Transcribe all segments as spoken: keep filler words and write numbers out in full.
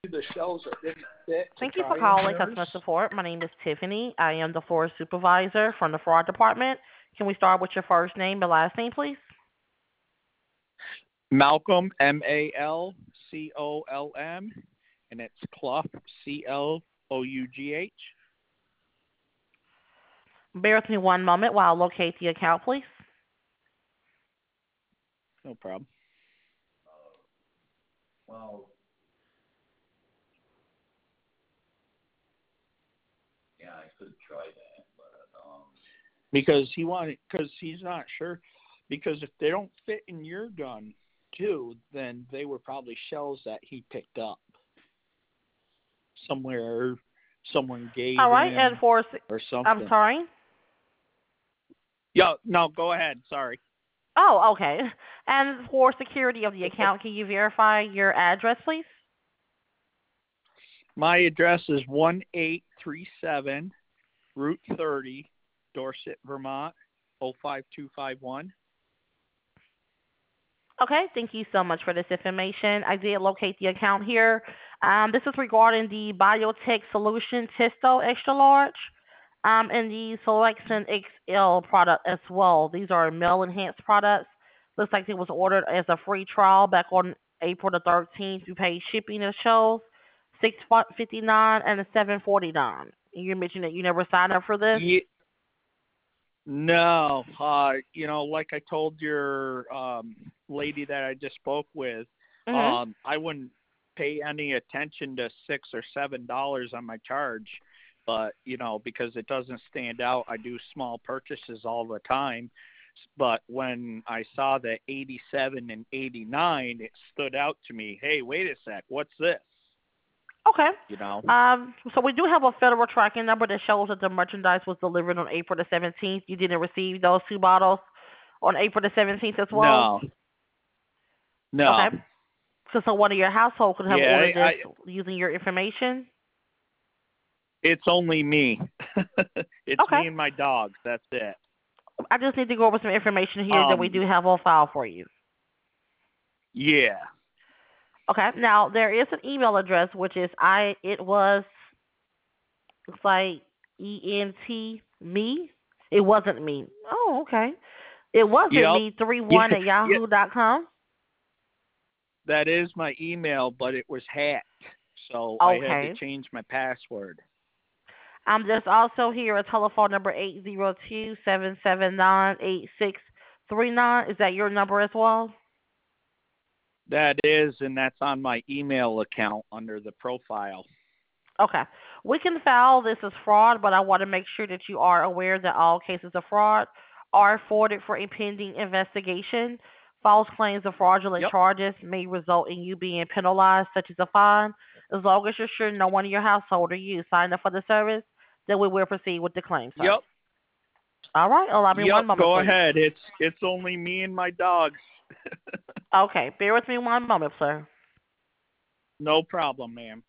the shelves that didn't fit to Thank you for try on calling yours. customer support. My name is Tiffany. I am the floor supervisor from the fraud department. Can we start with your first name and last name, please? Malcolm, M A L C O L M, and it's Clough, C L O U G H. Bear with me one moment while I locate the account, please. No problem. Well, yeah, I could try that, but um, Because he wanted, because he's not sure. Because if they don't fit in your gun, too, then they were probably shells that he picked up somewhere. Someone gave All right, and him for or I'm something. sorry. Yeah, no, go ahead. Sorry. Oh, okay. And for security of the account, can you verify your address, please? My address is one eight three seven Route thirty, Dorset, Vermont, oh five two five one. Okay, thank you so much for this information. I did locate the account here. Um, this is regarding the Biotech Solution Testo Extra Large um, and the Selection X L product as well. These are male enhanced products. Looks like it was ordered as a free trial back on April the thirteenth. You paid shipping and shows six fifty nine and a seven forty nine. You mentioned that you never signed up for this. Yeah, no, uh, you know, like I told your um, lady that I just spoke with, Mhm. um, I wouldn't pay any attention to six or seven dollars on my charge, but you know, because it doesn't stand out, I do small purchases all the time. But when I saw the eighty-seven and eighty-nine, it stood out to me. Hey, wait a sec, what's this? Okay. You know? Um, so we do have a federal tracking number that shows that the merchandise was delivered on April the seventeenth. You didn't receive those two bottles on April the seventeenth as well? No, no. Okay. So someone in your household could have Yeah, ordered I, this using your information? it's only me. It's Okay. me and my dogs. That's it. I just need to go over some information here that we Um, do have on file for you. yeah. Okay. Now there is an email address which is I it was looks like E N T me. It wasn't me. Oh, okay. It wasn't Yep. me three Yeah. one at Yeah. yahoo dot com. That is my email, but it was hacked, so I had to Okay. change my password. Um, there's also here a telephone number eight zero two seven seven nine eight six three nine. Is that your number as well? That is, and that's on my email account under the profile. Okay. We can file this as fraud, but I want to make sure that you are aware that all cases of fraud are forwarded for a pending investigation. False claims or fraudulent Yep. charges may result in you being penalized, such as a fine. As long as you're sure no one in your household or you signed up for the service, then we will proceed with the claim, sir. Yep. All right. Allow me Yep. one moment, Go please. ahead. It's it's only me and my dogs. Okay. Bear with me one moment, sir. No problem, ma'am.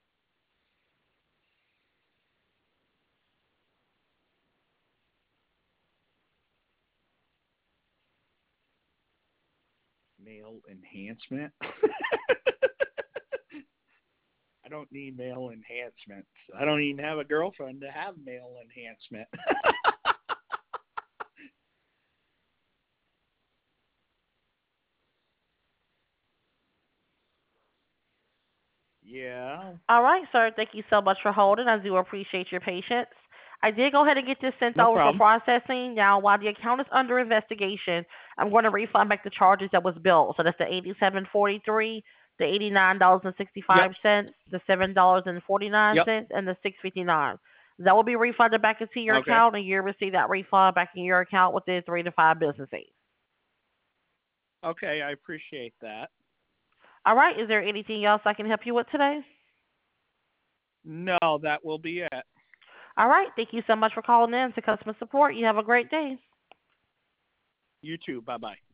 Male enhancement. I don't need male enhancement. I don't even have a girlfriend to have male enhancement. Yeah. All right, sir. Thank you so much for holding. I do appreciate your patience. I did go ahead and get this sent No over for problem. processing. Now, while the account is under investigation, I'm going to refund back the charges that was billed. So that's the eighty-seven forty-three, the eighty-nine dollars and Yep. sixty-five cents, the seven dollars and forty-nine Yep. cents, and the six fifty-nine. That will be refunded back into your Okay. account, and you'll receive that refund back in your account within three to five business days. Okay. I appreciate that. All right. Is there anything else I can help you with today? No, that will be it. All right. Thank you so much for calling in to customer support. You have a great day. You too. Bye bye.